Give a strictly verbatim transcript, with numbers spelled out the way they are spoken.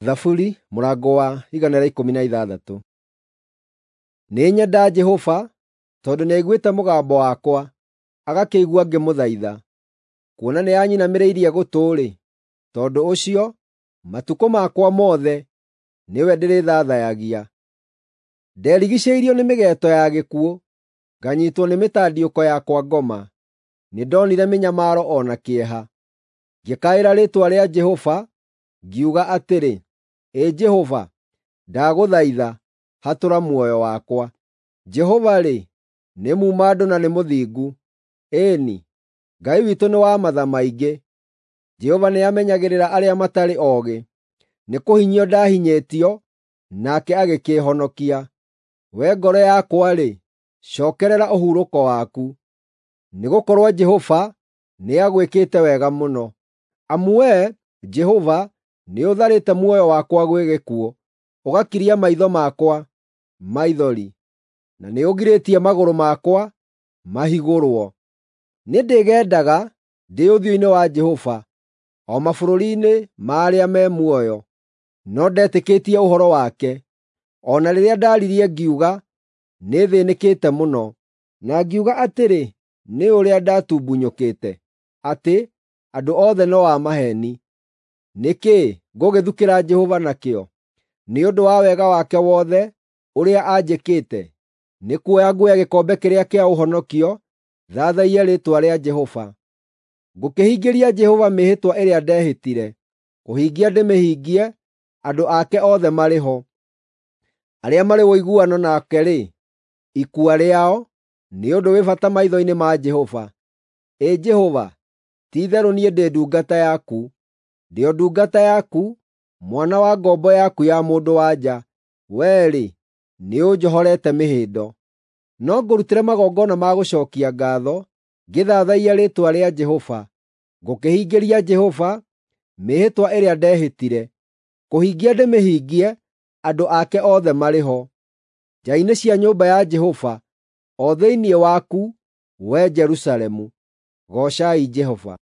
Thaburi mũrango wa igana rĩa ikũmi na ithathatũ. Nĩ nyenda Jehova, tondũ nĩaiguĩte mũgambo wakwa, agakĩigua ngĩmũthaitha. Kuona nĩanyinamĩrĩirie gũtũ-rĩ, tondũ ũcio matukũ makwa mothe nĩwe ndĩrĩthathaiyagia. Nderigicĩirio nĩ mĩgeeto ya gĩkuũ, nganyiitwo nĩ mĩtandĩũko yakwa ngoma. Nĩndonire mĩnyamaro o na kĩeha. Ngĩkaĩra rĩĩtwa rĩa Jehova, ngiuga atĩrĩ, Ĩ Jehova, ndagũthaitha, hatũra muoyo wakwa. Jehova-rĩ, nĩ muuma-andũ na nĩ mũthingu. Ĩĩni, Ngai witũ nĩ wa matha maingĩ. Jehova nĩamenyagĩrĩra arĩa matarĩ oogĩ. Nĩ kũhinyio ndahinyĩtio, nake agĩkĩĩhonokia. Wee ngoro yakwa-rĩ, cookerera ũhurũko waku. Nĩgũkorwo Jehova nĩagwĩkĩte wega mũno. Amu wee, Jehova, nĩũtharĩte muoyo wakwa gwĩ gĩkuũ, ũgakiria maitho makwa maithori, na nĩũgirĩtie magũrũ makwa mahigũrwo. Nĩndĩgendaga ndĩ ũthiũ-inĩ wa Jehova, o mabũrũri-inĩ ma arĩa me muoyo, no ndetĩkĩtie ũhoro wake. O na rĩrĩa ndaririe ngiuga, nĩthĩnĩkĩte mũno, na ngiuga atĩrĩ, nĩ ũrĩa ndatumbunyũkĩte, atĩ andũ othe no a maheeni. Nĩkĩĩ ngũgĩthukĩra Jehova nakĩo? Nĩ ũndũ wa wega wake wothe ũrĩa anjĩkĩte. Nĩ kuoya nguoya gĩkombe kĩrĩa kĩa ũhonokio, thathaie rĩĩtwa rĩa Jehova. Ngũkĩhingĩria Jehova mĩĩhĩtwa ĩrĩa ndehĩtire, kũhingia ndĩmĩhingie, andũ ake othe marĩ ho. Arĩa marĩ ũiguano nake-rĩ, ikua rĩao nĩ ũndũ wĩ bata maitho-inĩ ma Jehova. Ĩ Jehova, ti-itherũ niĩ ndĩ ndungata yaku, ndĩ o ndungata yaku, mwana wa ngombo yaku ya mũndũ-wa-nja. Wee-rĩ, nĩũnjohorete mĩhĩndo. No ngũrutĩre magongona ma gũcookia ngaatho, ngĩthathaiya rĩĩtwa rĩa Jehova. Ngũkĩhingĩria Jehova mĩĩhĩtwa ĩrĩa ndehĩtire, kũhingia ndĩmĩhingie, andũ ake othe marĩ ho. Nja-inĩ cia nyũmba ya Jehova, o thĩinĩ waku, wee Jerusalemu. Goocai Jehova.